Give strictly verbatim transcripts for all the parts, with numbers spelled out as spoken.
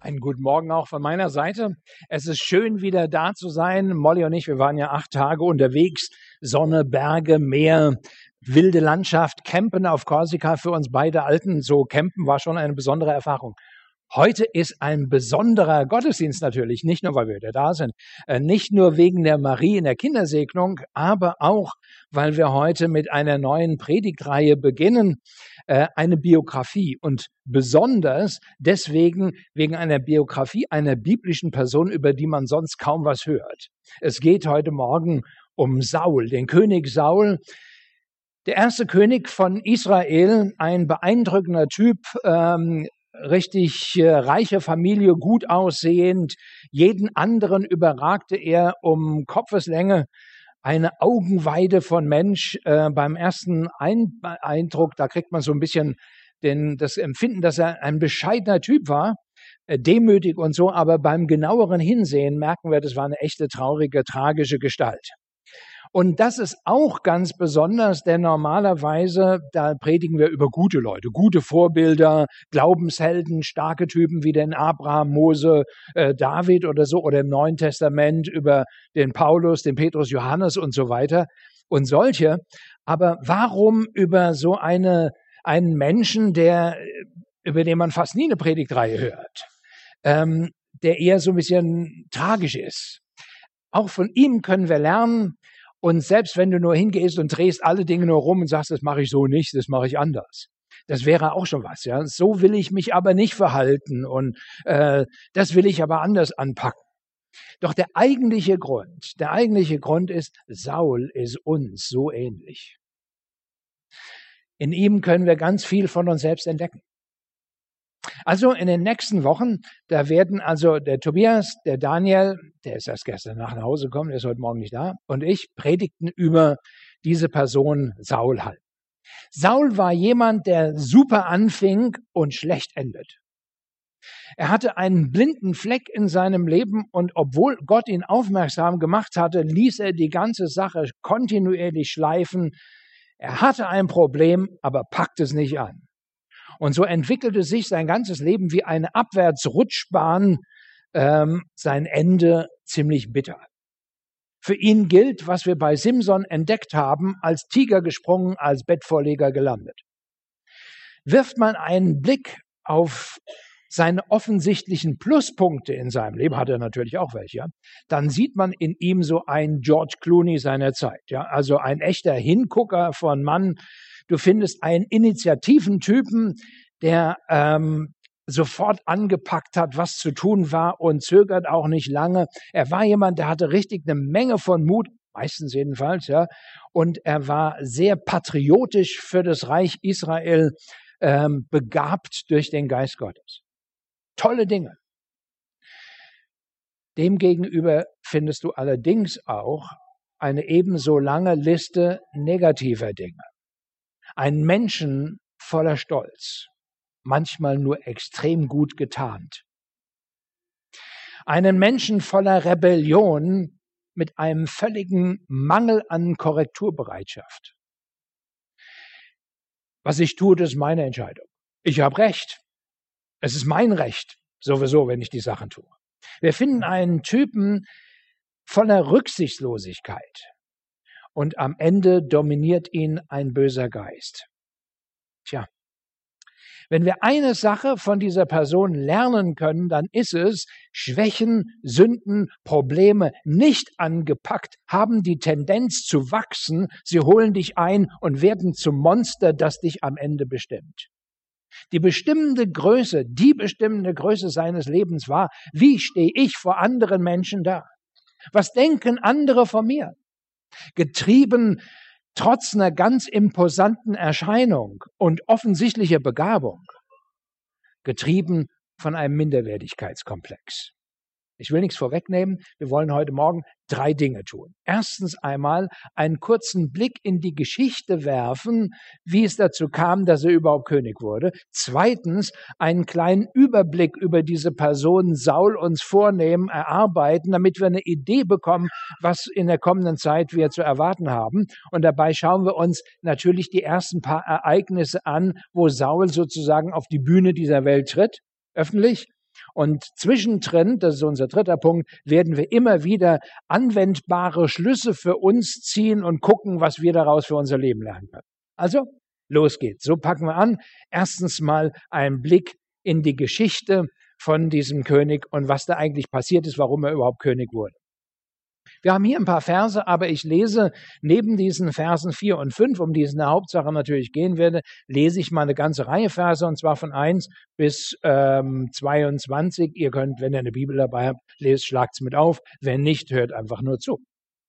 Einen guten Morgen auch von meiner Seite. Es ist schön, wieder da zu sein. Molly und ich, wir waren ja acht Tage unterwegs. Sonne, Berge, Meer, wilde Landschaft, Campen auf Korsika für uns beide Alten. So campen war schon eine besondere Erfahrung. Heute ist ein besonderer Gottesdienst natürlich, nicht nur, weil wir wieder da sind, äh, nicht nur wegen der Marie in der Kindersegnung, aber auch, weil wir heute mit einer neuen Predigtreihe beginnen, äh, eine Biografie und besonders deswegen wegen einer Biografie einer biblischen Person, über die man sonst kaum was hört. Es geht heute Morgen um Saul, den König Saul, der erste König von Israel, ein beeindruckender Typ, ähm, richtig äh, reiche Familie, gut aussehend. Jeden anderen überragte er um Kopfeslänge. Eine Augenweide von Mensch. Äh, beim ersten Ein- Eindruck, da kriegt man so ein bisschen den, das Empfinden, dass er ein bescheidener Typ war, äh, demütig und so. Aber beim genaueren Hinsehen merken wir, das war eine echte traurige, tragische Gestalt. Und das ist auch ganz besonders, denn normalerweise, da predigen wir über gute Leute, gute Vorbilder, Glaubenshelden, starke Typen wie den Abraham, Mose, äh, David oder so, oder im Neuen Testament über den Paulus, den Petrus, Johannes und so weiter und solche. Aber warum über so eine, einen Menschen, der, über den man fast nie eine Predigtreihe hört, ähm, der eher so ein bisschen tragisch ist? Auch von ihm können wir lernen. Und selbst wenn du nur hingehst und drehst alle Dinge nur rum und sagst, das mache ich so nicht, das mache ich anders. Das wäre auch schon was, ja. So will ich mich aber nicht verhalten und äh, das will ich aber anders anpacken. Doch der eigentliche Grund, der eigentliche Grund ist, Saul ist uns so ähnlich. In ihm können wir ganz viel von uns selbst entdecken. Also in den nächsten Wochen, da werden also der Tobias, der Daniel, der ist erst gestern nach Hause gekommen, der ist heute Morgen nicht da, und ich predigten über diese Person Saul halt. Saul war jemand, der super anfing und schlecht endet. Er hatte einen blinden Fleck in seinem Leben und obwohl Gott ihn aufmerksam gemacht hatte, ließ er die ganze Sache kontinuierlich schleifen. Er hatte ein Problem, aber packte es nicht an. Und so entwickelte sich sein ganzes Leben wie eine Abwärtsrutschbahn, ähm, sein Ende ziemlich bitter. Für ihn gilt, was wir bei Simson entdeckt haben, als Tiger gesprungen, als Bettvorleger gelandet. Wirft man einen Blick auf seine offensichtlichen Pluspunkte in seinem Leben, hat er natürlich auch welche, dann sieht man in ihm so einen George Clooney seiner Zeit, ja, also ein echter Hingucker von Mann. Du findest einen Initiativentypen, der ähm, sofort angepackt hat, was zu tun war und zögert auch nicht lange. Er war jemand, der hatte richtig eine Menge von Mut, meistens jedenfalls, ja, und er war sehr patriotisch für das Reich Israel, ähm, begabt durch den Geist Gottes. Tolle Dinge. Demgegenüber findest du allerdings auch eine ebenso lange Liste negativer Dinge. Ein Menschen voller Stolz, manchmal nur extrem gut getarnt. Einen Menschen voller Rebellion mit einem völligen Mangel an Korrekturbereitschaft. Was ich tue, das ist meine Entscheidung. Ich habe Recht. Es ist mein Recht, sowieso, wenn ich die Sachen tue. Wir finden einen Typen voller Rücksichtslosigkeit. Und am Ende dominiert ihn ein böser Geist. Tja, wenn wir eine Sache von dieser Person lernen können, dann ist es, Schwächen, Sünden, Probleme nicht angepackt, haben die Tendenz zu wachsen, sie holen dich ein und werden zum Monster, das dich am Ende bestimmt. Die bestimmende Größe, die bestimmende Größe seines Lebens war, wie stehe ich vor anderen Menschen da? Was denken andere von mir? Getrieben trotz einer ganz imposanten Erscheinung und offensichtlicher Begabung, getrieben von einem Minderwertigkeitskomplex. Ich will nichts vorwegnehmen. Wir wollen heute Morgen drei Dinge tun. Erstens einmal einen kurzen Blick in die Geschichte werfen, wie es dazu kam, dass er überhaupt König wurde. Zweitens einen kleinen Überblick über diese Person Saul uns vornehmen, erarbeiten, damit wir eine Idee bekommen, was in der kommenden Zeit wir zu erwarten haben. Und dabei schauen wir uns natürlich die ersten paar Ereignisse an, wo Saul sozusagen auf die Bühne dieser Welt tritt, öffentlich. Und zwischendrin, das ist unser dritter Punkt, werden wir immer wieder anwendbare Schlüsse für uns ziehen und gucken, was wir daraus für unser Leben lernen können. Also, los geht's. So packen wir an. Erstens mal ein Blick in die Geschichte von diesem König und was da eigentlich passiert ist, warum er überhaupt König wurde. Wir haben hier ein paar Verse, aber ich lese neben diesen Versen vier und fünf, um die es in der Hauptsache natürlich gehen werde, lese ich mal eine ganze Reihe Verse, und zwar von eins bis ähm, zweiundzwanzig. Ihr könnt, wenn ihr eine Bibel dabei habt, lest, schlagt's mit auf. Wenn nicht, hört einfach nur zu.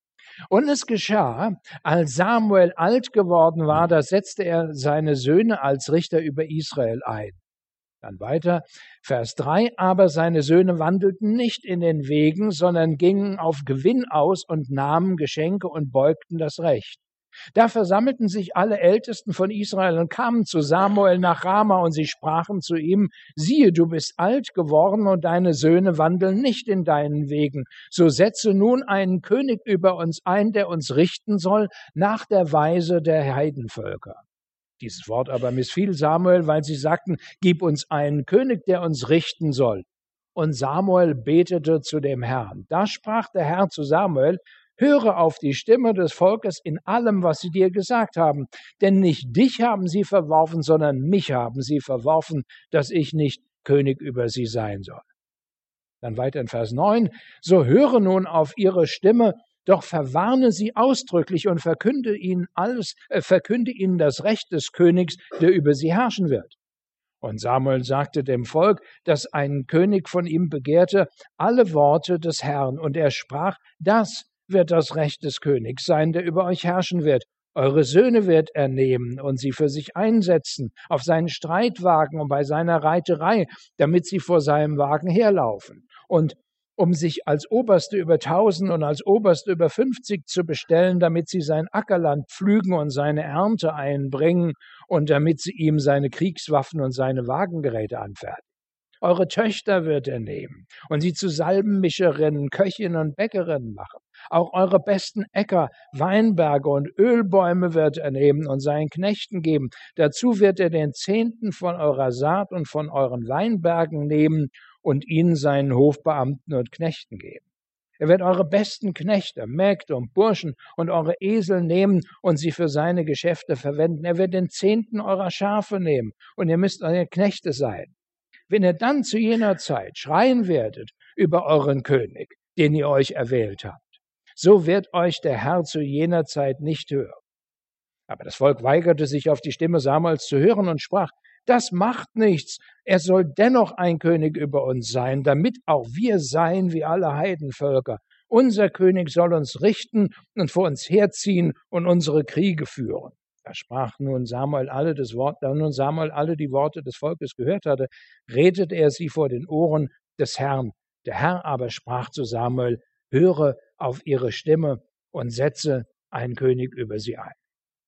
Und es geschah, als Samuel alt geworden war, da setzte er seine Söhne als Richter über Israel ein. Dann weiter, Vers drei, aber seine Söhne wandelten nicht in den Wegen, sondern gingen auf Gewinn aus und nahmen Geschenke und beugten das Recht. Da versammelten sich alle Ältesten von Israel und kamen zu Samuel nach Rama, und sie sprachen zu ihm, siehe, du bist alt geworden und deine Söhne wandeln nicht in deinen Wegen. So setze nun einen König über uns ein, der uns richten soll nach der Weise der Heidenvölker. Dieses Wort aber missfiel Samuel, weil sie sagten, gib uns einen König, der uns richten soll. Und Samuel betete zu dem Herrn. Da sprach der Herr zu Samuel, höre auf die Stimme des Volkes in allem, was sie dir gesagt haben. Denn nicht dich haben sie verworfen, sondern mich haben sie verworfen, dass ich nicht König über sie sein soll. Dann weiter in Vers neun, so höre nun auf ihre Stimme, doch verwarne sie ausdrücklich und verkünde ihnen alles, äh, verkünde ihnen das Recht des Königs, der über sie herrschen wird. Und Samuel sagte dem Volk, das ein König von ihm begehrte, alle Worte des Herrn. Und er sprach, das wird das Recht des Königs sein, der über euch herrschen wird. Eure Söhne wird er nehmen und sie für sich einsetzen, auf seinen Streitwagen und bei seiner Reiterei, damit sie vor seinem Wagen herlaufen. Und um sich als Oberste über tausend und als Oberste über fünfzig zu bestellen, damit sie sein Ackerland pflügen und seine Ernte einbringen und damit sie ihm seine Kriegswaffen und seine Wagengeräte anfertigen. Eure Töchter wird er nehmen und sie zu Salbenmischerinnen, Köchinnen und Bäckerinnen machen. Auch eure besten Äcker, Weinberge und Ölbäume wird er nehmen und seinen Knechten geben. Dazu wird er den Zehnten von eurer Saat und von euren Weinbergen nehmen und ihnen seinen Hofbeamten und Knechten geben. Er wird eure besten Knechte, Mägde und Burschen und eure Esel nehmen und sie für seine Geschäfte verwenden. Er wird den Zehnten eurer Schafe nehmen und ihr müsst eure Knechte sein. Wenn ihr dann zu jener Zeit schreien werdet über euren König, den ihr euch erwählt habt, so wird euch der Herr zu jener Zeit nicht hören. Aber das Volk weigerte sich, auf die Stimme Samuels zu hören und sprach, das macht nichts, er soll dennoch ein König über uns sein, damit auch wir seien wie alle Heidenvölker. Unser König soll uns richten und vor uns herziehen und unsere Kriege führen. Da sprach nun Samuel alle das Wort, da nun Samuel alle die Worte des Volkes gehört hatte, redete er sie vor den Ohren des Herrn. Der Herr aber sprach zu Samuel, höre auf ihre Stimme und setze einen König über sie ein.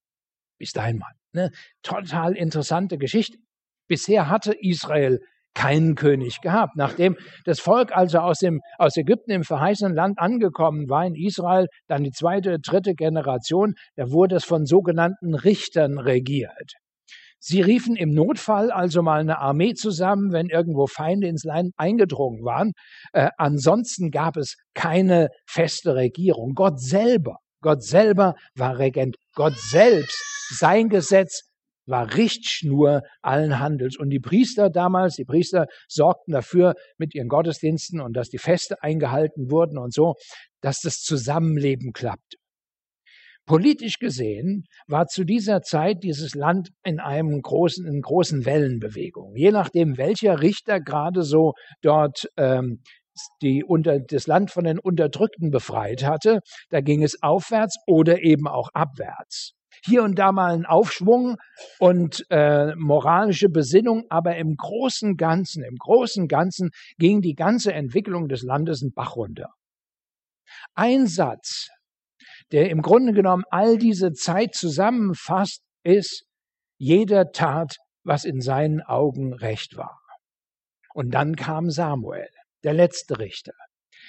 Bis dahin mal. Eine total interessante Geschichte. Bisher hatte Israel keinen König gehabt. Nachdem das Volk also aus, dem, aus Ägypten im verheißenen Land angekommen war in Israel, dann die zweite, dritte Generation, da wurde es von sogenannten Richtern regiert. Sie riefen im Notfall also mal eine Armee zusammen, wenn irgendwo Feinde ins Land eingedrungen waren. Äh, ansonsten gab es keine feste Regierung. Gott selber, Gott selber war Regent. Gott selbst, sein Gesetz war Richtschnur allen Handels. Und die Priester damals, die Priester sorgten dafür mit ihren Gottesdiensten und dass die Feste eingehalten wurden und so, dass das Zusammenleben klappte. Politisch gesehen war zu dieser Zeit dieses Land in einem großen, in großen Wellenbewegung. Je nachdem, welcher Richter gerade so dort ähm, die unter, das Land von den Unterdrückten befreit hatte, da ging es aufwärts oder eben auch abwärts. Hier und da mal ein Aufschwung und äh, moralische Besinnung, aber im großen Ganzen, im großen Ganzen ging die ganze Entwicklung des Landes einen Bach runter. Ein Satz, der im Grunde genommen all diese Zeit zusammenfasst, ist, jeder tat, was in seinen Augen recht war. Und dann kam Samuel, der letzte Richter.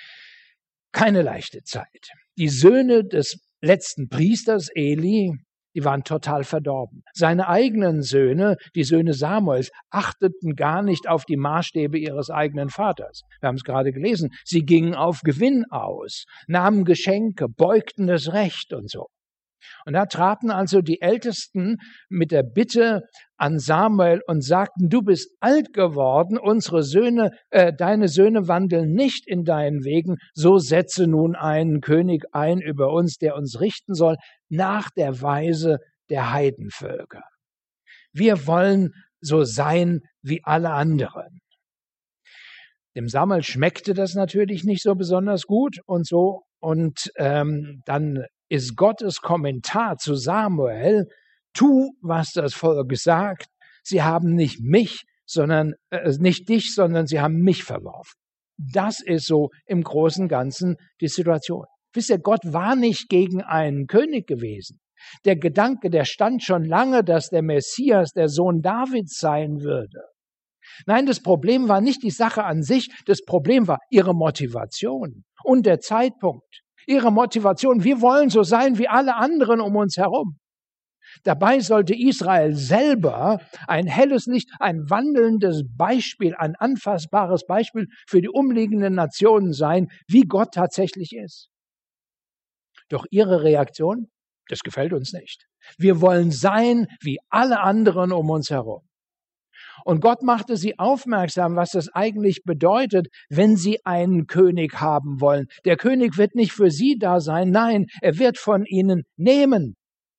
Keine leichte Zeit. Die Söhne des letzten Priesters, Eli, Die waren total verdorben. Seine eigenen Söhne, die Söhne Samuels, achteten gar nicht auf die Maßstäbe ihres eigenen Vaters. Wir haben es gerade gelesen. Sie gingen auf Gewinn aus, nahmen Geschenke, beugten das Recht und so. Und da traten also die Ältesten mit der Bitte an Samuel und sagten, du bist alt geworden, unsere Söhne, äh, deine Söhne wandeln nicht in deinen Wegen, so setze nun einen König ein über uns, der uns richten soll, nach der Weise der Heidenvölker. Wir wollen so sein wie alle anderen. Dem Samuel schmeckte das natürlich nicht so besonders gut und so. Und ähm, dann ist Gottes Kommentar zu Samuel, tu, was das Volk sagt. Sie haben nicht mich, sondern äh, nicht dich, sondern sie haben mich verworfen. Das ist so im Großen und Ganzen die Situation. Wisst ihr, Gott war nicht gegen einen König gewesen. Der Gedanke, der stand schon lange, dass der Messias der Sohn Davids sein würde. Nein, das Problem war nicht die Sache an sich, das Problem war ihre Motivation und der Zeitpunkt. Ihre Motivation, wir wollen so sein wie alle anderen um uns herum. Dabei sollte Israel selber ein helles Licht, ein wandelndes Beispiel, ein anfassbares Beispiel für die umliegenden Nationen sein, wie Gott tatsächlich ist. Doch ihre Reaktion, das gefällt uns nicht. Wir wollen sein wie alle anderen um uns herum. Und Gott machte sie aufmerksam, was das eigentlich bedeutet, wenn sie einen König haben wollen. Der König wird nicht für sie da sein, nein, er wird von ihnen nehmen.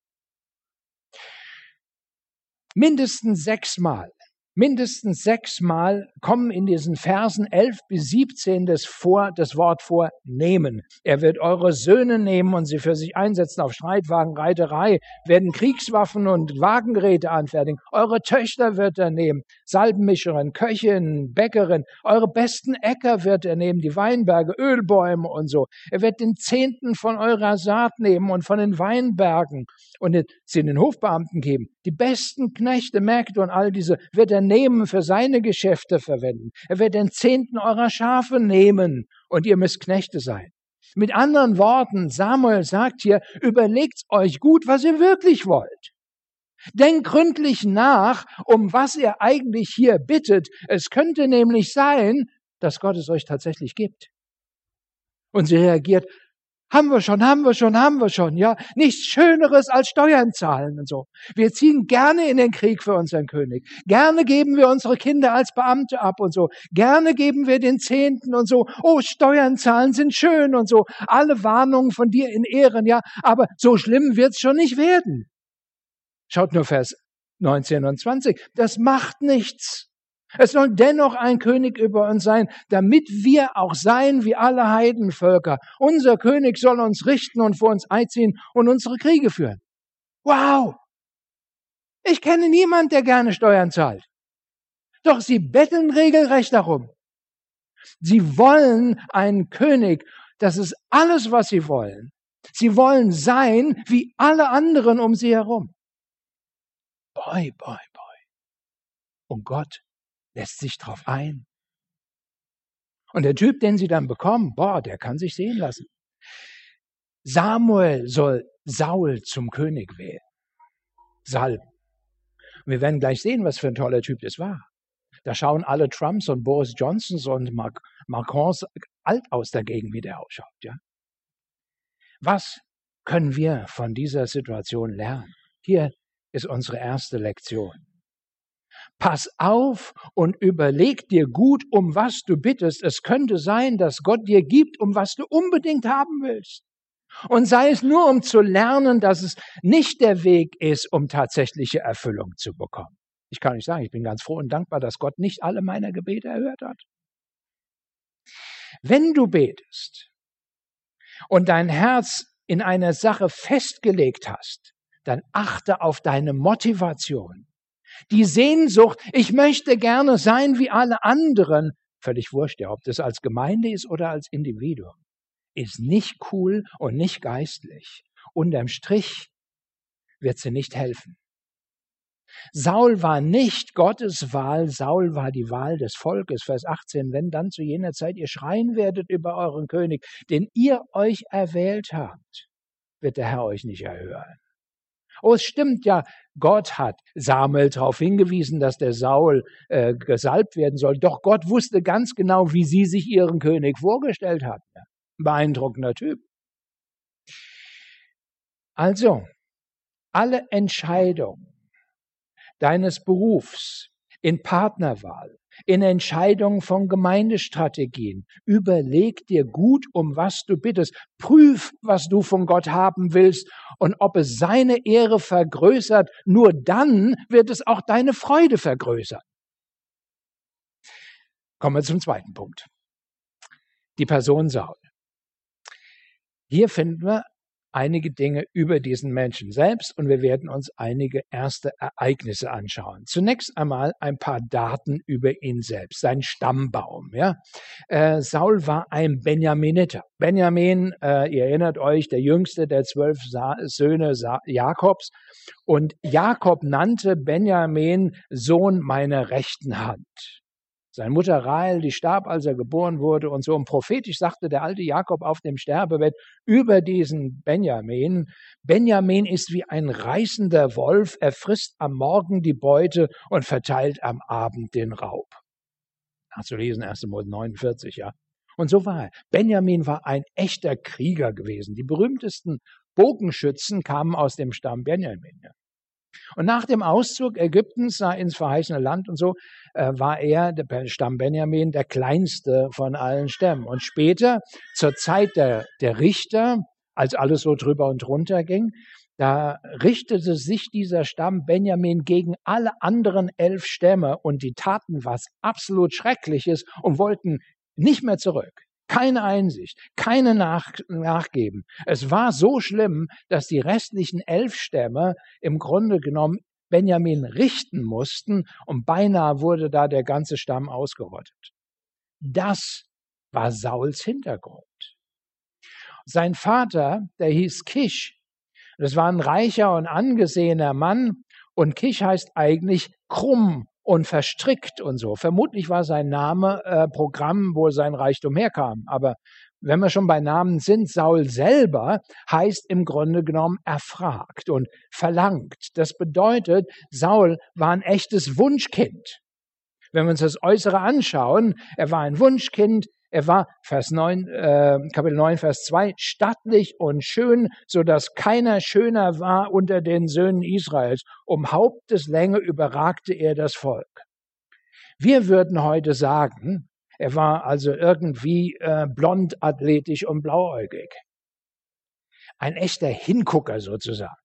Mindestens sechsmal, mindestens sechsmal kommen in diesen Versen elf bis siebzehn das, vor, das Wort vor nehmen. Er wird eure Söhne nehmen und sie für sich einsetzen auf Streitwagen, Reiterei, werden Kriegswaffen und Wagengeräte anfertigen. Eure Töchter wird er nehmen, Salbenmischerin, Köchin, Bäckerin. Eure besten Äcker wird er nehmen, die Weinberge, Ölbäume und so. Er wird den Zehnten von eurer Saat nehmen und von den Weinbergen und sie den Hofbeamten geben. Die besten Knechte, Mägde und all diese wird er nehmen, für seine Geschäfte verwenden. Er wird den Zehnten eurer Schafe nehmen und ihr müsst Knechte sein. Mit anderen Worten, Samuel sagt hier, überlegt euch gut, was ihr wirklich wollt. Denkt gründlich nach, um was ihr eigentlich hier bittet. Es könnte nämlich sein, dass Gott es euch tatsächlich gibt. Und sie reagiert, haben wir schon, haben wir schon, haben wir schon, ja. Nichts Schöneres als Steuern zahlen und so. Wir ziehen gerne in den Krieg für unseren König. Gerne geben wir unsere Kinder als Beamte ab und so. Gerne geben wir den Zehnten und so. Oh, Steuern zahlen sind schön und so. Alle Warnungen von dir in Ehren, ja. Aber so schlimm wird's schon nicht werden. Schaut nur Vers neunzehn und zwanzig. Das macht nichts. Es soll dennoch ein König über uns sein, damit wir auch sein wie alle Heidenvölker. Unser König soll uns richten und vor uns einziehen und unsere Kriege führen. Wow! Ich kenne niemanden, der gerne Steuern zahlt. Doch sie betteln regelrecht darum. Sie wollen einen König. Das ist alles, was sie wollen. Sie wollen sein wie alle anderen um sie herum. Boy, boy, boy. Und Gott lässt sich drauf ein. Und der Typ, den sie dann bekommen, boah, der kann sich sehen lassen. Samuel soll Saul zum König wählen. Salben. Und wir werden gleich sehen, was für ein toller Typ das war. Da schauen alle Trumps und Boris Johnsons und Mac- Macrons alt aus dagegen, wie der ausschaut. Ja? Was können wir von dieser Situation lernen? Hier ist unsere erste Lektion. Pass auf und überleg dir gut, um was du bittest. Es könnte sein, dass Gott dir gibt, um was du unbedingt haben willst. Und sei es nur, um zu lernen, dass es nicht der Weg ist, um tatsächliche Erfüllung zu bekommen. Ich kann nicht sagen, ich bin ganz froh und dankbar, dass Gott nicht alle meiner Gebete erhört hat. Wenn du betest und dein Herz in einer Sache festgelegt hast, dann achte auf deine Motivation. Die Sehnsucht, ich möchte gerne sein wie alle anderen, völlig wurscht, ja, ob das als Gemeinde ist oder als Individuum, ist nicht cool und nicht geistlich. Unterm Strich wird sie nicht helfen. Saul war nicht Gottes Wahl, Saul war die Wahl des Volkes. Vers achtzehn, wenn dann zu jener Zeit ihr schreien werdet über euren König, den ihr euch erwählt habt, wird der Herr euch nicht erhören. Oh, es stimmt ja, Gott hat Samuel darauf hingewiesen, dass der Saul äh, gesalbt werden soll. Doch Gott wusste ganz genau, wie sie sich ihren König vorgestellt hat. Beeindruckender Typ. Also, alle Entscheidungen deines Berufs, in Partnerwahl, in Entscheidungen von Gemeindestrategien, überleg dir gut, um was du bittest. Prüf, was du von Gott haben willst und ob es seine Ehre vergrößert. Nur dann wird es auch deine Freude vergrößern. Kommen wir zum zweiten Punkt. Die Person Saul. Hier finden wir einige Dinge über diesen Menschen selbst und wir werden uns einige erste Ereignisse anschauen. Zunächst einmal ein paar Daten über ihn selbst, sein Stammbaum. Ja? Äh, Saul war ein Benjaminiter. Benjamin, äh, ihr erinnert euch, der jüngste der zwölf Sa- Söhne Sa- Jakobs. Und Jakob nannte Benjamin Sohn meiner rechten Hand. Seine Mutter Rahel, die starb, als er geboren wurde und so. Und prophetisch sagte der alte Jakob auf dem Sterbebett über diesen Benjamin: Benjamin ist wie ein reißender Wolf, er frisst am Morgen die Beute und verteilt am Abend den Raub. Nachzulesen, erster Mose neunundvierzig, ja. Und so war er. Benjamin war ein echter Krieger gewesen. Die berühmtesten Bogenschützen kamen aus dem Stamm Benjamin. Ja. Und nach dem Auszug Ägyptens ins verheißene Land und so, äh, war er, der Stamm Benjamin, der kleinste von allen Stämmen. Und später, zur Zeit der, der Richter, als alles so drüber und drunter ging, da richtete sich dieser Stamm Benjamin gegen alle anderen elf Stämme und die taten was absolut Schreckliches und wollten nicht mehr zurück. Keine Einsicht, keine Nach Nachgeben. Es war so schlimm, dass die restlichen elf Stämme im Grunde genommen Benjamin richten mussten und beinahe wurde da der ganze Stamm ausgerottet. Das war Sauls Hintergrund. Sein Vater, der hieß Kisch, das war ein reicher und angesehener Mann und Kisch heißt eigentlich krumm und verstrickt und so. Vermutlich war sein Name äh, Programm, wo sein Reichtum herkam. Aber wenn wir schon bei Namen sind, Saul selber heißt im Grunde genommen erfragt und verlangt. Das bedeutet, Saul war ein echtes Wunschkind. Wenn wir uns das Äußere anschauen, er war ein Wunschkind, er war, Vers neun, äh, Kapitel neun, Vers zwei, stattlich und schön, so dass keiner schöner war unter den Söhnen Israels. Um Haupteslänge überragte er das Volk. Wir würden heute sagen, er war also irgendwie äh, blond, athletisch und blauäugig. Ein echter Hingucker sozusagen.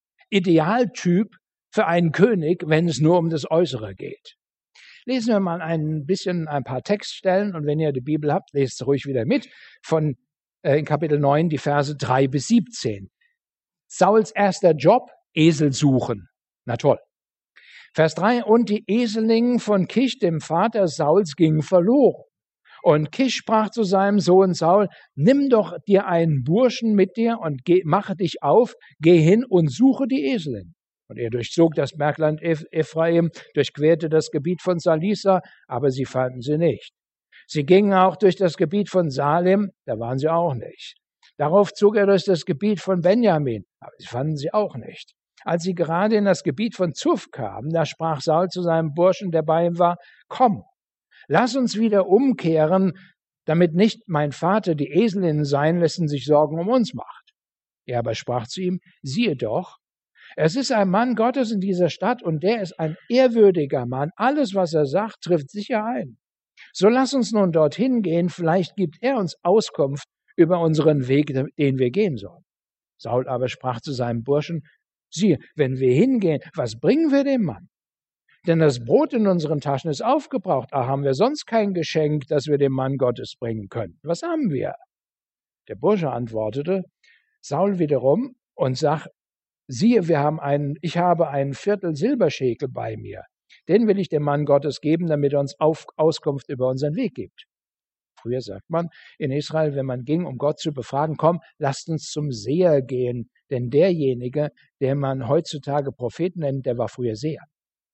Idealtyp für einen König, wenn es nur um das Äußere geht. Lesen wir mal ein bisschen ein paar Textstellen und wenn ihr die Bibel habt, lest sie ruhig wieder mit, von äh, in Kapitel neun, die Verse drei bis siebzehn. Sauls erster Job, Esel suchen. Na toll. Vers drei, und die Eselingen von Kisch, dem Vater Sauls, gingen verloren. Und Kisch sprach zu seinem Sohn Saul: Nimm doch dir einen Burschen mit dir und geh, mache dich auf, geh hin und suche die Eselin. Und er durchzog das Bergland Ephraim, durchquerte das Gebiet von Salisa, aber sie fanden sie nicht. Sie gingen auch durch das Gebiet von Salem, da waren sie auch nicht. Darauf zog er durch das Gebiet von Benjamin, aber sie fanden sie auch nicht. Als sie gerade in das Gebiet von Zuf kamen, da sprach Saul zu seinem Burschen, der bei ihm war: Komm, lass uns wieder umkehren, damit nicht mein Vater die Eselinnen sein lässt und sich Sorgen um uns macht. Er aber sprach zu ihm: Siehe doch, es ist ein Mann Gottes in dieser Stadt und der ist ein ehrwürdiger Mann. Alles, was er sagt, trifft sicher ein. So lass uns nun dorthin gehen, vielleicht gibt er uns Auskunft über unseren Weg, den wir gehen sollen. Saul aber sprach zu seinem Burschen: Siehe, wenn wir hingehen, was bringen wir dem Mann? Denn das Brot in unseren Taschen ist aufgebraucht. Ach, haben wir sonst kein Geschenk, das wir dem Mann Gottes bringen können? Was haben wir? Der Bursche antwortete Saul wiederum und sagt: Siehe, wir haben einen, ich habe einen Viertel Silberschekel bei mir. Den will ich dem Mann Gottes geben, damit er uns auf, Auskunft über unseren Weg gibt. Früher sagt man in Israel, wenn man ging, um Gott zu befragen: Komm, lasst uns zum Seher gehen. Denn derjenige, den man heutzutage Propheten nennt, der war früher Seher.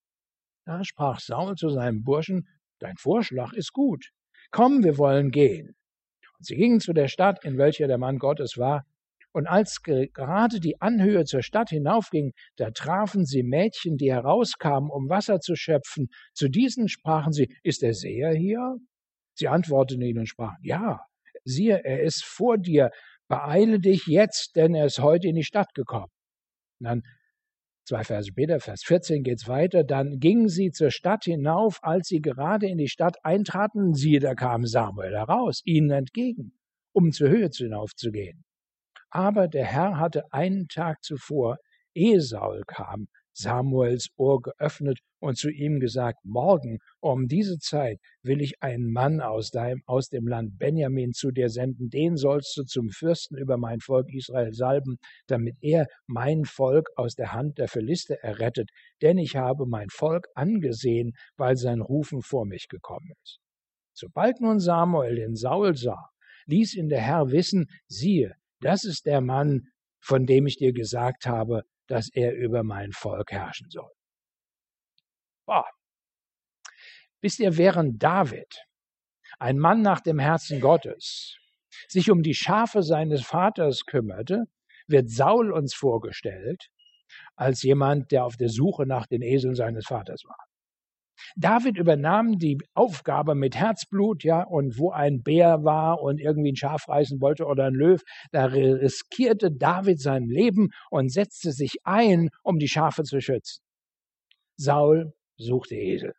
Da sprach Saul zu seinem Burschen: Dein Vorschlag ist gut. Komm, wir wollen gehen. Und sie gingen zu der Stadt, in welcher der Mann Gottes war. Und als gerade die Anhöhe zur Stadt hinaufging, da trafen sie Mädchen, die herauskamen, um Wasser zu schöpfen. Zu diesen sprachen sie, ist der Seher hier? Sie antworteten ihnen und sprachen, ja, siehe, er ist vor dir, beeile dich jetzt, denn er ist heute in die Stadt gekommen. Und dann zwei Verse später, Vers vierzehn geht's weiter, dann gingen sie zur Stadt hinauf, als sie gerade in die Stadt eintraten, siehe, da kam Samuel heraus, ihnen entgegen, um zur Höhe hinaufzugehen. Aber der Herr hatte einen Tag zuvor, ehe Saul kam, Samuels Ohr geöffnet und zu ihm gesagt, morgen um diese Zeit will ich einen Mann aus, deinem, aus dem Land Benjamin zu dir senden, den sollst du zum Fürsten über mein Volk Israel salben, damit er mein Volk aus der Hand der Philister errettet, denn ich habe mein Volk angesehen, weil sein Rufen vor mich gekommen ist. Sobald nun Samuel den Saul sah, ließ ihn der Herr wissen, siehe, das ist der Mann, von dem ich dir gesagt habe, dass er über mein Volk herrschen soll. Boah. Wisst ihr, während David, ein Mann nach dem Herzen Gottes, sich um die Schafe seines Vaters kümmerte, wird Saul uns vorgestellt als jemand, der auf der Suche nach den Eseln seines Vaters war. David übernahm die Aufgabe mit Herzblut, ja, und wo ein Bär war und irgendwie ein Schaf reißen wollte oder ein Löw, da riskierte David sein Leben und setzte sich ein, um die Schafe zu schützen. Saul suchte Esel.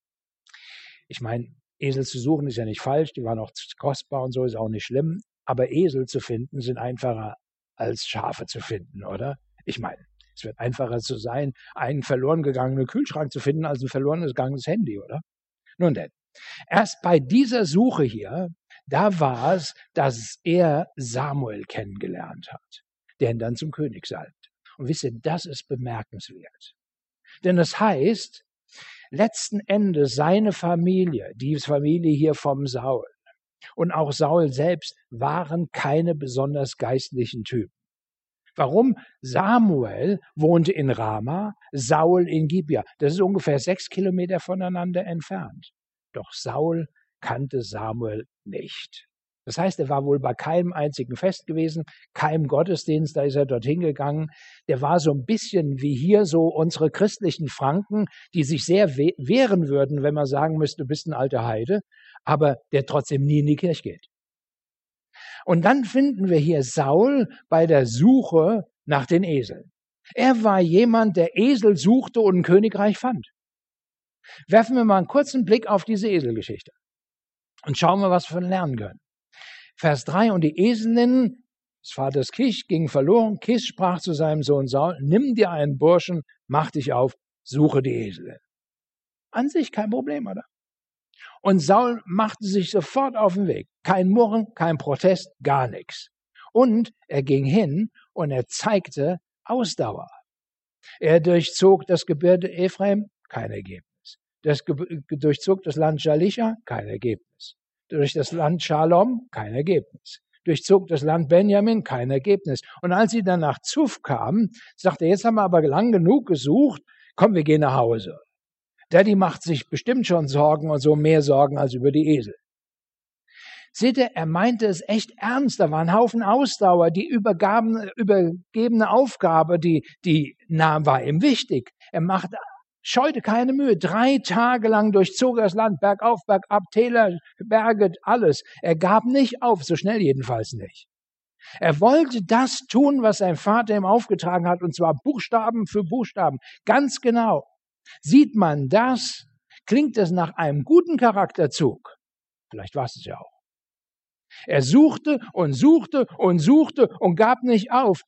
Ich meine, Esel zu suchen ist ja nicht falsch, die waren auch kostbar und so, ist auch nicht schlimm, aber Esel zu finden sind einfacher als Schafe zu finden, oder? Ich meine, es wird einfacher zu sein, einen verloren gegangenen Kühlschrank zu finden, als ein verloren gegangenes Handy, oder? Nun denn, erst bei dieser Suche hier, da war es, dass er Samuel kennengelernt hat, der ihn dann zum König salbt. Und wisst ihr, das ist bemerkenswert. Denn das heißt, letzten Endes seine Familie, die Familie hier vom Saul und auch Saul selbst, waren keine besonders geistlichen Typen. Warum? Samuel wohnte in Rama, Saul in Gibea. Das ist ungefähr sechs Kilometer voneinander entfernt. Doch Saul kannte Samuel nicht. Das heißt, er war wohl bei keinem einzigen Fest gewesen, keinem Gottesdienst, da ist er dorthin gegangen. Der war so ein bisschen wie hier so unsere christlichen Franken, die sich sehr wehren würden, wenn man sagen müsste, du bist ein alter Heide, aber der trotzdem nie in die Kirche geht. Und dann finden wir hier Saul bei der Suche nach den Eseln. Er war jemand, der Esel suchte und ein Königreich fand. Werfen wir mal einen kurzen Blick auf diese Eselgeschichte und schauen wir, was wir lernen können. Vers drei, und die Eselinnen des Vaters Kisch gingen verloren. Kisch sprach zu seinem Sohn Saul, nimm dir einen Burschen, mach dich auf, suche die Eselinnen. An sich kein Problem, oder? Und Saul machte sich sofort auf den Weg. Kein Murren, kein Protest, gar nichts. Und er ging hin und er zeigte Ausdauer. Er durchzog das Gebirge Ephraim, kein Ergebnis. Das Ge- durchzog das Land Jalischa, kein Ergebnis. Durch das Land Shalom, kein Ergebnis. Durchzog das Land Benjamin, kein Ergebnis. Und als sie dann nach Zuf kamen, sagte er, jetzt haben wir aber lang genug gesucht, komm, wir gehen nach Hause. Daddy macht sich bestimmt schon Sorgen und so mehr Sorgen als über die Esel. Seht ihr, er meinte es echt ernst. Da war ein Haufen Ausdauer, die übergaben, übergebene Aufgabe, die, die na, war ihm wichtig. Er machte, scheute keine Mühe. Drei Tage lang durchzog er das Land, bergauf, bergab, Täler, Berge, alles. Er gab nicht auf, so schnell jedenfalls nicht. Er wollte das tun, was sein Vater ihm aufgetragen hat, und zwar Buchstaben für Buchstaben, ganz genau. Sieht man das, klingt es nach einem guten Charakterzug. Vielleicht war es es ja auch. Er suchte und suchte und suchte und gab nicht auf.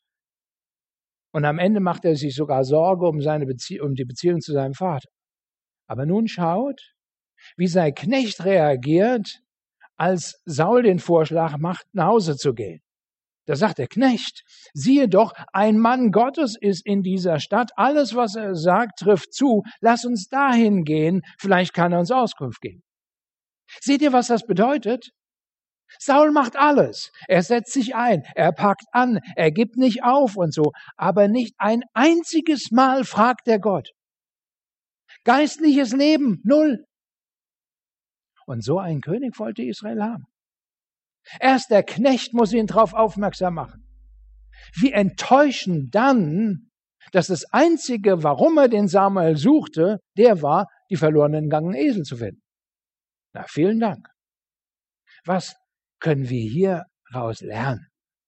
Und am Ende macht er sich sogar Sorge um, seine Bezie- um die Beziehung zu seinem Vater. Aber nun schaut, wie sein Knecht reagiert, als Saul den Vorschlag macht, nach Hause zu gehen. Da sagt der Knecht, siehe doch, ein Mann Gottes ist in dieser Stadt. Alles, was er sagt, trifft zu. Lass uns dahin gehen. Vielleicht kann er uns Auskunft geben. Seht ihr, was das bedeutet? Saul macht alles. Er setzt sich ein. Er packt an. Er gibt nicht auf und so. Aber nicht ein einziges Mal fragt er Gott. Geistliches Leben, null. Und so einen König wollte Israel haben. Erst der Knecht muss ihn darauf aufmerksam machen. Wie enttäuschend dann, dass das Einzige, warum er den Samuel suchte, der war, die verloren gegangenen Esel zu finden. Na, vielen Dank. Was können wir hieraus lernen?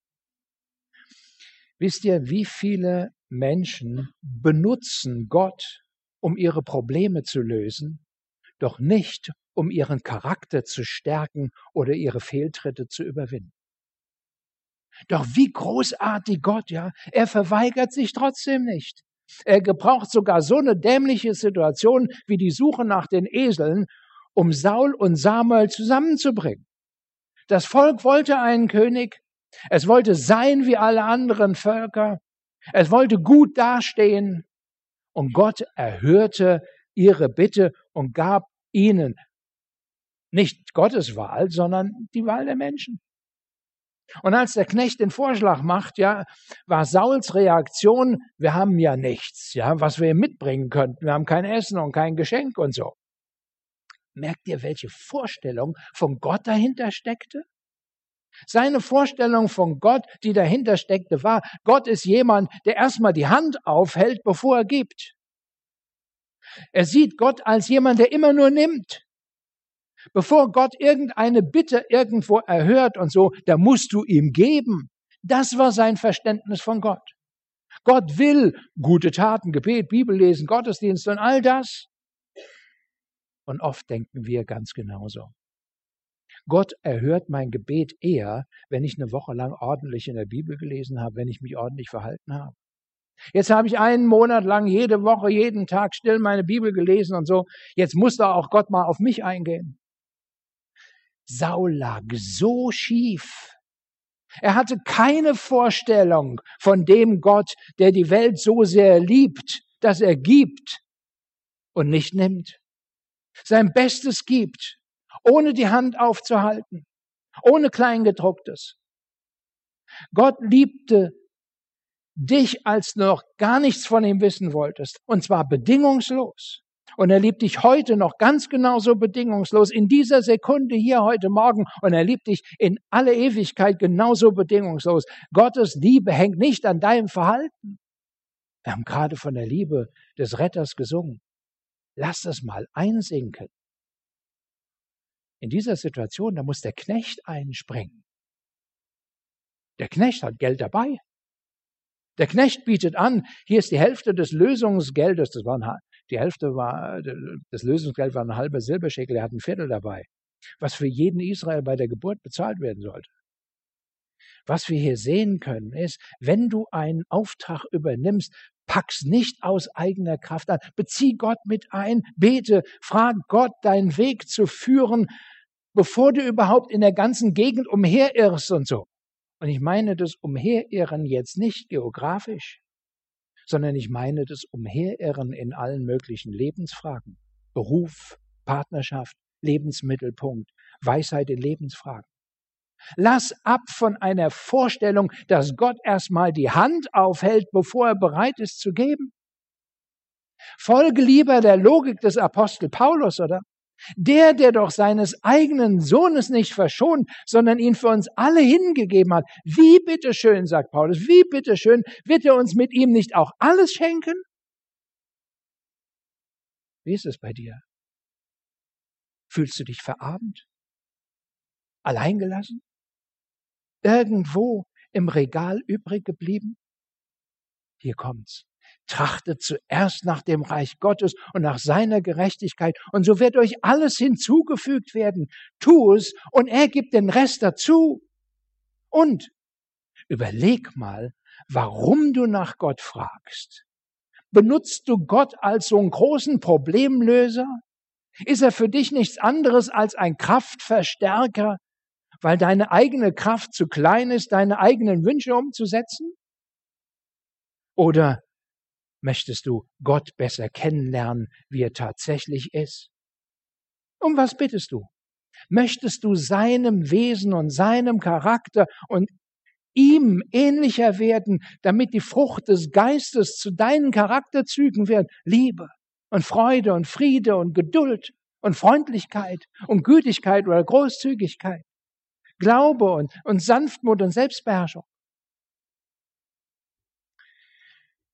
Wisst ihr, wie viele Menschen benutzen Gott, um ihre Probleme zu lösen, doch nicht, um ihren Charakter zu stärken oder ihre Fehltritte zu überwinden? Doch wie großartig Gott, ja, er verweigert sich trotzdem nicht. Er gebraucht sogar so eine dämliche Situation wie die Suche nach den Eseln, um Saul und Samuel zusammenzubringen. Das Volk wollte einen König, es wollte sein wie alle anderen Völker, es wollte gut dastehen und Gott erhörte ihre Bitte und gab ihnen nicht Gottes Wahl, sondern die Wahl der Menschen. Und als der Knecht den Vorschlag macht, ja, war Sauls Reaktion, wir haben ja nichts, ja, was wir mitbringen könnten. Wir haben kein Essen und kein Geschenk und so. Merkt ihr, welche Vorstellung von Gott dahinter steckte? Seine Vorstellung von Gott, die dahinter steckte, war, Gott ist jemand, der erstmal die Hand aufhält, bevor er gibt. Er sieht Gott als jemand, der immer nur nimmt. Bevor Gott irgendeine Bitte irgendwo erhört und so, da musst du ihm geben. Das war sein Verständnis von Gott. Gott will gute Taten, Gebet, Bibellesen, Gottesdienst und all das. Und oft denken wir ganz genauso. Gott erhört mein Gebet eher, wenn ich eine Woche lang ordentlich in der Bibel gelesen habe, wenn ich mich ordentlich verhalten habe. Jetzt habe ich einen Monat lang jede Woche, jeden Tag still meine Bibel gelesen und so. Jetzt muss da auch Gott mal auf mich eingehen. Saul lag so schief. Er hatte keine Vorstellung von dem Gott, der die Welt so sehr liebt, dass er gibt und nicht nimmt. Sein Bestes gibt, ohne die Hand aufzuhalten, ohne Kleingedrucktes. Gott liebte dich, als du noch gar nichts von ihm wissen wolltest, und zwar bedingungslos. Und er liebt dich heute noch ganz genauso bedingungslos, in dieser Sekunde hier heute Morgen. Und er liebt dich in alle Ewigkeit genauso bedingungslos. Gottes Liebe hängt nicht an deinem Verhalten. Wir haben gerade von der Liebe des Retters gesungen. Lass das mal einsinken. In dieser Situation, da muss der Knecht einspringen. Der Knecht hat Geld dabei. Der Knecht bietet an, hier ist die Hälfte des Lösungsgeldes, das war ein, die Hälfte war, das Lösungsgeld war ein halber Silberschekel, er hat ein Viertel dabei, was für jeden Israel bei der Geburt bezahlt werden sollte. Was wir hier sehen können, ist, wenn du einen Auftrag übernimmst, pack's nicht aus eigener Kraft an, bezieh Gott mit ein, bete, frag Gott, deinen Weg zu führen, bevor du überhaupt in der ganzen Gegend umherirrst und so. Und ich meine das Umherirren jetzt nicht geografisch, sondern ich meine das Umherirren in allen möglichen Lebensfragen. Beruf, Partnerschaft, Lebensmittelpunkt, Weisheit in Lebensfragen. Lass ab von einer Vorstellung, dass Gott erstmal die Hand aufhält, bevor er bereit ist zu geben. Folge lieber der Logik des Apostel Paulus, oder? Der, der doch seines eigenen Sohnes nicht verschont, sondern ihn für uns alle hingegeben hat. Wie bitteschön, sagt Paulus, wie bitteschön, wird er uns mit ihm nicht auch alles schenken? Wie ist es bei dir? Fühlst du dich verarmt? Alleingelassen? Irgendwo im Regal übrig geblieben? Hier kommt's. Trachtet zuerst nach dem Reich Gottes und nach seiner Gerechtigkeit, und so wird euch alles hinzugefügt werden. Tu es, und er gibt den Rest dazu. Und überleg mal, warum du nach Gott fragst. Benutzt du Gott als so einen großen Problemlöser? Ist er für dich nichts anderes als ein Kraftverstärker, weil deine eigene Kraft zu klein ist, deine eigenen Wünsche umzusetzen? Oder möchtest du Gott besser kennenlernen, wie er tatsächlich ist? Um was bittest du? Möchtest du seinem Wesen und seinem Charakter und ihm ähnlicher werden, damit die Frucht des Geistes zu deinen Charakterzügen wird? Liebe und Freude und Friede und Geduld und Freundlichkeit und Gütigkeit oder Großzügigkeit, Glaube und, und Sanftmut und Selbstbeherrschung.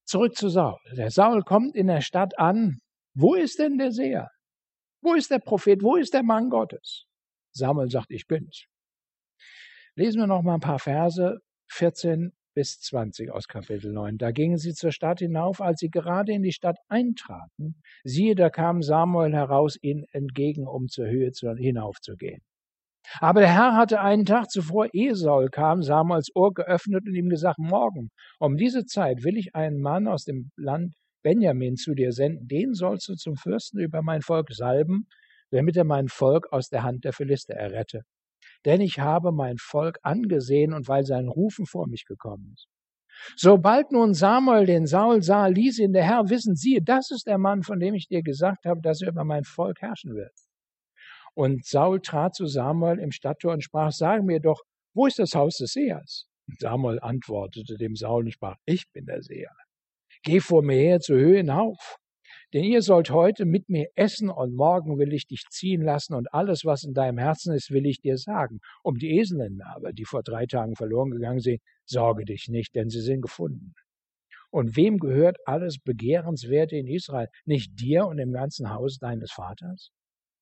Zurück zu Saul. Der Saul kommt in der Stadt an. Wo ist denn der Seher? Wo ist der Prophet? Wo ist der Mann Gottes? Samuel sagt, ich bin's. Lesen wir noch mal ein paar Verse, vierzehn bis zwanzig aus Kapitel neun. Da gingen sie zur Stadt hinauf, als sie gerade in die Stadt eintraten. Siehe, da kam Samuel heraus ihnen entgegen, um zur Höhe zu, hinaufzugehen. Aber der Herr hatte einen Tag zuvor, ehe Saul kam, Samuels Ohr geöffnet und ihm gesagt, morgen um diese Zeit will ich einen Mann aus dem Land Benjamin zu dir senden. Den sollst du zum Fürsten über mein Volk salben, damit er mein Volk aus der Hand der Philister errette. Denn ich habe mein Volk angesehen und weil sein Rufen vor mich gekommen ist. Sobald nun Samuel den Saul sah, ließ ihn der Herr wissen, siehe, das ist der Mann, von dem ich dir gesagt habe, dass er über mein Volk herrschen wird. Und Saul trat zu Samuel im Stadttor und sprach, sag mir doch, wo ist das Haus des Sehers? Und Samuel antwortete dem Saul und sprach, ich bin der Seher. Geh vor mir her zur Höhe hinauf, denn ihr sollt heute mit mir essen und morgen will ich dich ziehen lassen und alles, was in deinem Herzen ist, will ich dir sagen. Um die Eselinnen aber, die vor drei Tagen verloren gegangen sind, sorge dich nicht, denn sie sind gefunden. Und wem gehört alles Begehrenswerte in Israel? Nicht dir und dem ganzen Haus deines Vaters?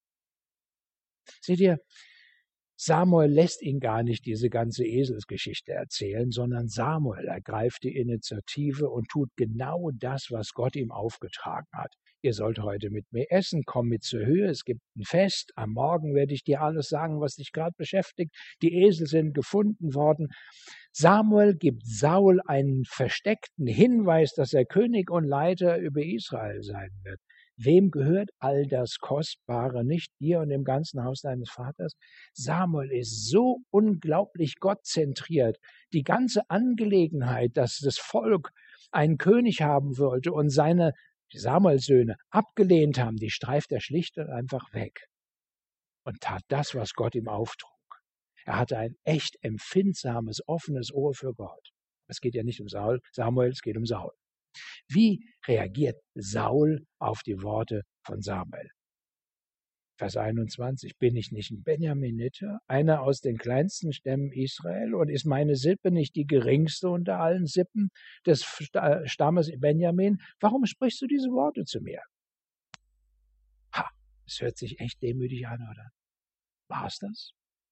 Seht ihr, Samuel lässt ihn gar nicht diese ganze Eselsgeschichte erzählen, sondern Samuel ergreift die Initiative und tut genau das, was Gott ihm aufgetragen hat. Ihr sollt heute mit mir essen, komm mit zur Höhe, es gibt ein Fest, am Morgen werde ich dir alles sagen, was dich gerade beschäftigt. Die Esel sind gefunden worden. Samuel gibt Saul einen versteckten Hinweis, dass er König und Leiter über Israel sein wird. Wem gehört all das Kostbare? Nicht dir und dem ganzen Haus deines Vaters? Samuel ist so unglaublich gottzentriert. Die ganze Angelegenheit, dass das Volk einen König haben wollte und seine Samuels Söhne abgelehnt haben, die streift er schlicht und einfach weg und tat das, was Gott ihm auftrug. Er hatte ein echt empfindsames, offenes Ohr für Gott. Es geht ja nicht um Saul, Samuel, es geht um Saul. Wie reagiert Saul auf die Worte von Samuel? Vers einundzwanzig. Bin ich nicht ein Benjaminiter, einer aus den kleinsten Stämmen Israel, und ist meine Sippe nicht die geringste unter allen Sippen des Stammes Benjamin? Warum sprichst du diese Worte zu mir? Ha, es hört sich echt demütig an, oder? War es das?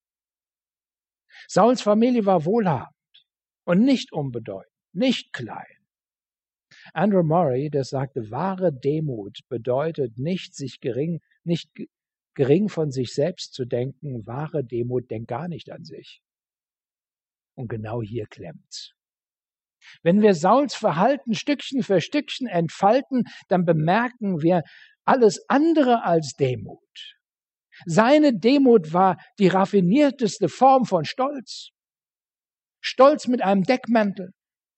Sauls Familie war wohlhabend und nicht unbedeutend, nicht klein. Andrew Murray, der sagte, wahre Demut bedeutet nicht, sich gering, nicht gering von sich selbst zu denken. Wahre Demut denkt gar nicht an sich. Und genau hier klemmt's. Wenn wir Sauls Verhalten Stückchen für Stückchen entfalten, dann bemerken wir alles andere als Demut. Seine Demut war die raffinierteste Form von Stolz. Stolz mit einem Deckmantel.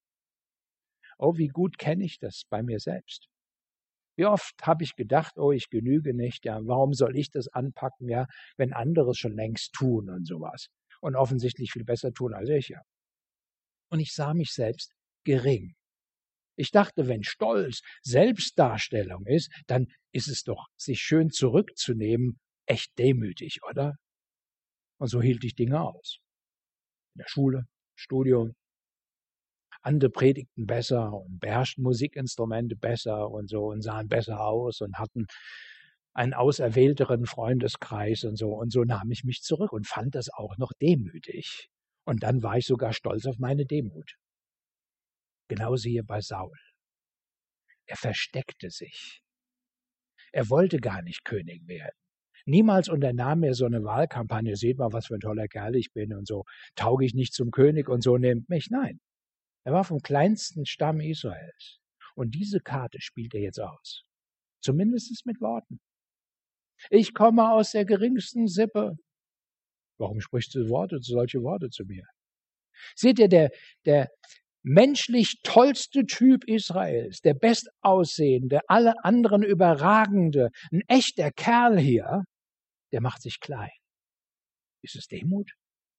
Oh, wie gut kenne ich das bei mir selbst. Wie oft habe ich gedacht, oh, ich genüge nicht, ja, warum soll ich das anpacken, ja, wenn andere es schon längst tun und sowas. Und offensichtlich viel besser tun als ich, ja. Und ich sah mich selbst gering. Ich dachte, wenn Stolz Selbstdarstellung ist, dann ist es doch, sich schön zurückzunehmen, echt demütig, oder? Und so hielt ich Dinge aus. In der Schule, Studium. Andere predigten besser und beherrschten Musikinstrumente besser und so und sahen besser aus und hatten einen auserwählteren Freundeskreis und so. Und so nahm ich mich zurück und fand das auch noch demütig. Und dann war ich sogar stolz auf meine Demut. Genauso hier bei Saul. Er versteckte sich. Er wollte gar nicht König werden. Niemals unternahm er so eine Wahlkampagne. Seht mal, was für ein toller Kerl ich bin und so. Tauge ich nicht zum König und so, nehmt mich. Nein. Er war vom kleinsten Stamm Israels. Und diese Karte spielt er jetzt aus. Zumindest mit Worten. Ich komme aus der geringsten Sippe. Warum sprichst du Worte, solche Worte zu mir? Seht ihr, der, der menschlich tollste Typ Israels, der bestaussehende, alle anderen überragende, ein echter Kerl hier, der macht sich klein. Ist es Demut?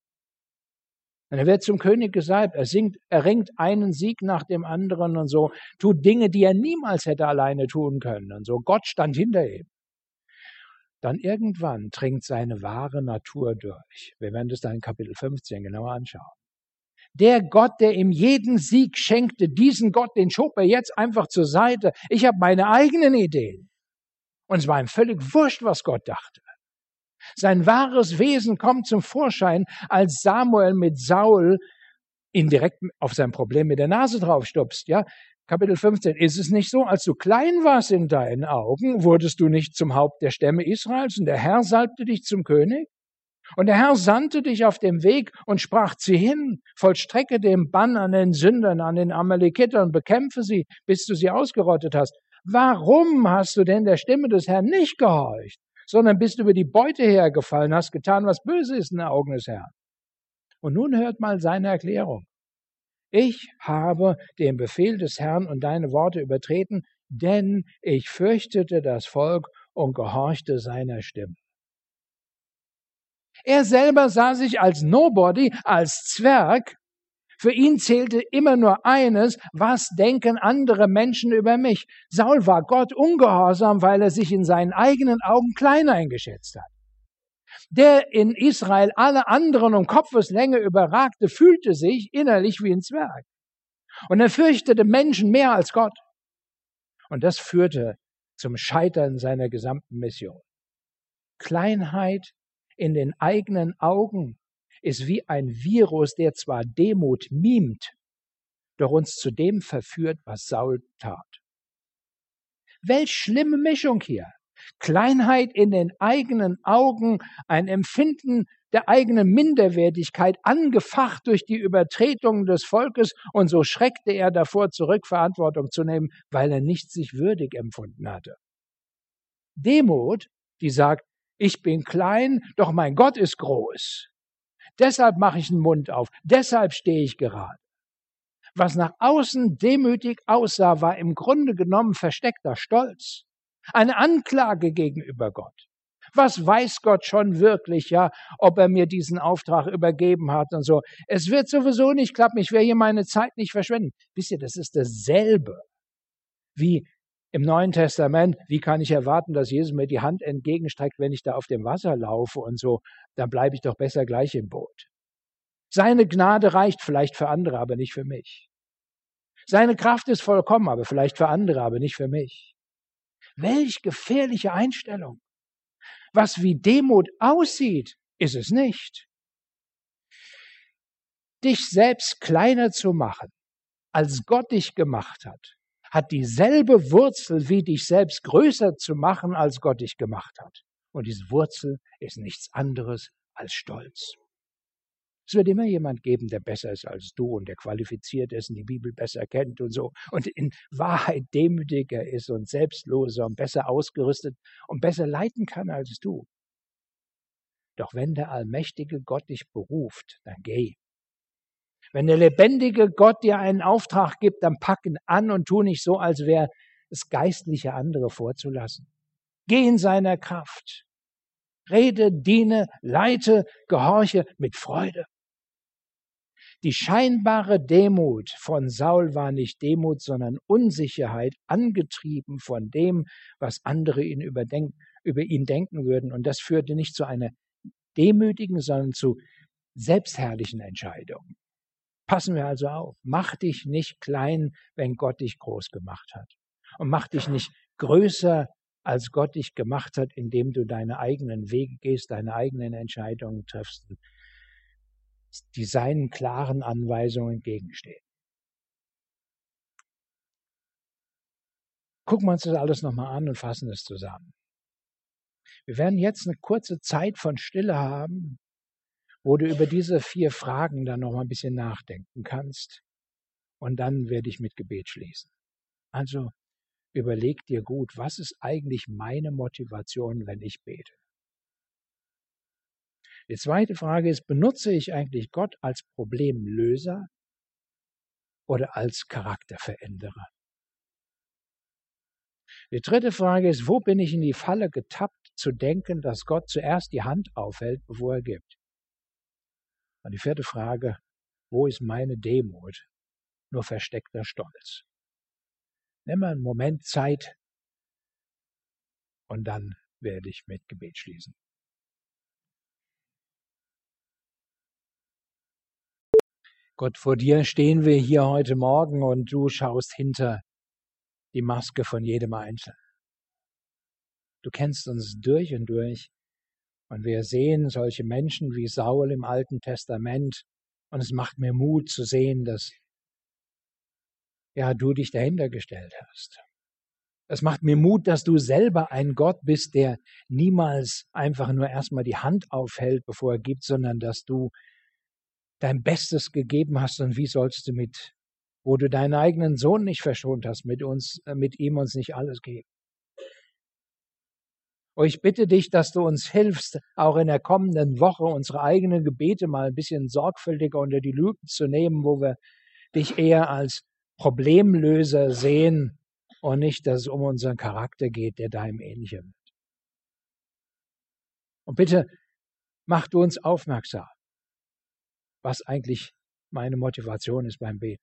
Und er wird zum König gesalbt, er singt, er ringt einen Sieg nach dem anderen und so, tut Dinge, die er niemals hätte alleine tun können und so. Gott stand hinter ihm. Dann irgendwann dringt seine wahre Natur durch. Wir werden das dann in Kapitel fünfzehn genauer anschauen. Der Gott, der ihm jeden Sieg schenkte, diesen Gott, den schob er jetzt einfach zur Seite. Ich habe meine eigenen Ideen. Und es war ihm völlig wurscht, was Gott dachte. Sein wahres Wesen kommt zum Vorschein, als Samuel mit Saul ihn direkt auf sein Problem mit der Nase draufstupst. Ja? Kapitel fünfzehn. Ist es nicht so, als du klein warst in deinen Augen, wurdest du nicht zum Haupt der Stämme Israels und der Herr salbte dich zum König? Und der Herr sandte dich auf dem Weg und sprach, zieh hin, vollstrecke den Bann an den Sündern, an den Amalekitern, bekämpfe sie, bis du sie ausgerottet hast. Warum hast du denn der Stimme des Herrn nicht gehorcht, sondern bist über die Beute hergefallen, hast getan, was böse ist in den Augen des Herrn? Und nun hört mal seine Erklärung. Ich habe den Befehl des Herrn und deine Worte übertreten, denn ich fürchtete das Volk und gehorchte seiner Stimme. Er selber sah sich als Nobody, als Zwerg. Für ihn zählte immer nur eines, was denken andere Menschen über mich? Saul war Gott ungehorsam, weil er sich in seinen eigenen Augen klein eingeschätzt hat. Der in Israel alle anderen um Kopfeslänge überragte, fühlte sich innerlich wie ein Zwerg. Und er fürchtete Menschen mehr als Gott. Und das führte zum Scheitern seiner gesamten Mission. Kleinheit in den eigenen Augen ist wie ein Virus, der zwar Demut mimt, doch uns zu dem verführt, was Saul tat. Welch schlimme Mischung hier. Kleinheit in den eigenen Augen, ein Empfinden der eigenen Minderwertigkeit, angefacht durch die Übertretungen des Volkes, und so schreckte er davor zurück, Verantwortung zu nehmen, weil er nicht sich würdig empfunden hatte. Demut, die sagt, ich bin klein, doch mein Gott ist groß. Deshalb mache ich den Mund auf, deshalb stehe ich gerade. Was nach außen demütig aussah, war im Grunde genommen versteckter Stolz. Eine Anklage gegenüber Gott. Was weiß Gott schon wirklich, ja, ob er mir diesen Auftrag übergeben hat und so. Es wird sowieso nicht klappen, ich werde hier meine Zeit nicht verschwenden. Wisst ihr, das ist dasselbe wie im Neuen Testament. Wie kann ich erwarten, dass Jesus mir die Hand entgegenstreckt, wenn ich da auf dem Wasser laufe und so? Dann bleibe ich doch besser gleich im Boot. Seine Gnade reicht vielleicht für andere, aber nicht für mich. Seine Kraft ist vollkommen, aber vielleicht für andere, aber nicht für mich. Welch gefährliche Einstellung. Was wie Demut aussieht, ist es nicht. Dich selbst kleiner zu machen, als Gott dich gemacht hat, hat dieselbe Wurzel, wie dich selbst größer zu machen, als Gott dich gemacht hat. Und diese Wurzel ist nichts anderes als Stolz. Es wird immer jemand geben, der besser ist als du und der qualifiziert ist und die Bibel besser kennt und so und in Wahrheit demütiger ist und selbstloser und besser ausgerüstet und besser leiten kann als du. Doch wenn der allmächtige Gott dich beruft, dann geh. Wenn der lebendige Gott dir einen Auftrag gibt, dann pack ihn an und tu nicht so, als wäre es geistliche andere vorzulassen. Geh in seiner Kraft. Rede, diene, leite, gehorche mit Freude. Die scheinbare Demut von Saul war nicht Demut, sondern Unsicherheit, angetrieben von dem, was andere ihn überdenken, über ihn denken würden. Und das führte nicht zu einer demütigen, sondern zu selbstherrlichen Entscheidungen. Passen wir also auf. Mach dich nicht klein, wenn Gott dich groß gemacht hat. Und mach dich nicht größer, als Gott dich gemacht hat, indem du deine eigenen Wege gehst, deine eigenen Entscheidungen triffst, die seinen klaren Anweisungen entgegenstehen. Gucken wir uns das alles nochmal an und fassen es zusammen. Wir werden jetzt eine kurze Zeit von Stille haben, wo du über diese vier Fragen dann noch mal ein bisschen nachdenken kannst. Und dann werde ich mit Gebet schließen. Also überleg dir gut, was ist eigentlich meine Motivation, wenn ich bete? Die zweite Frage ist, benutze ich eigentlich Gott als Problemlöser oder als Charakterveränderer? Die dritte Frage ist, wo bin ich in die Falle getappt, zu denken, dass Gott zuerst die Hand aufhält, bevor er gibt? Und die vierte Frage, wo ist meine Demut? Nur versteckter Stolz. Nimm mal einen Moment Zeit und dann werde ich mit Gebet schließen. Gott, vor dir stehen wir hier heute Morgen und du schaust hinter die Maske von jedem Einzelnen. Du kennst uns durch und durch und wir sehen solche Menschen wie Saul im Alten Testament und es macht mir Mut zu sehen, dass ja, du dich dahinter gestellt hast. Es macht mir Mut, dass du selber ein Gott bist, der niemals einfach nur erstmal die Hand aufhält, bevor er gibt, sondern dass du dein Bestes gegeben hast. Und wie sollst du mit, wo du deinen eigenen Sohn nicht verschont hast, mit uns, mit ihm uns nicht alles geben? Und ich bitte dich, dass du uns hilfst, auch in der kommenden Woche unsere eigenen Gebete mal ein bisschen sorgfältiger unter die Lupe zu nehmen, wo wir dich eher als Problemlöser sehen und nicht, dass es um unseren Charakter geht, der deinem ähnlicher wird. Und bitte mach du uns aufmerksam, was eigentlich meine Motivation ist beim Beten.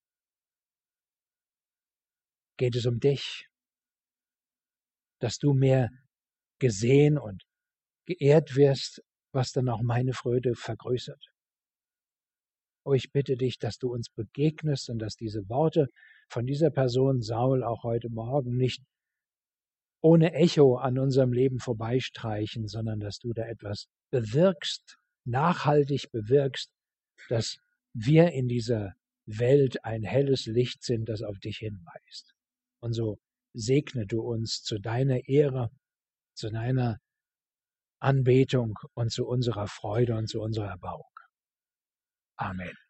Geht es um dich, dass du mehr gesehen und geehrt wirst, was dann auch meine Freude vergrößert. Oh, ich bitte dich, dass du uns begegnest und dass diese Worte von dieser Person Saul auch heute Morgen nicht ohne Echo an unserem Leben vorbeistreichen, sondern dass du da etwas bewirkst, nachhaltig bewirkst, dass wir in dieser Welt ein helles Licht sind, das auf dich hinweist. Und so segne du uns zu deiner Ehre, zu deiner Anbetung und zu unserer Freude und zu unserer Erbauung. Amen.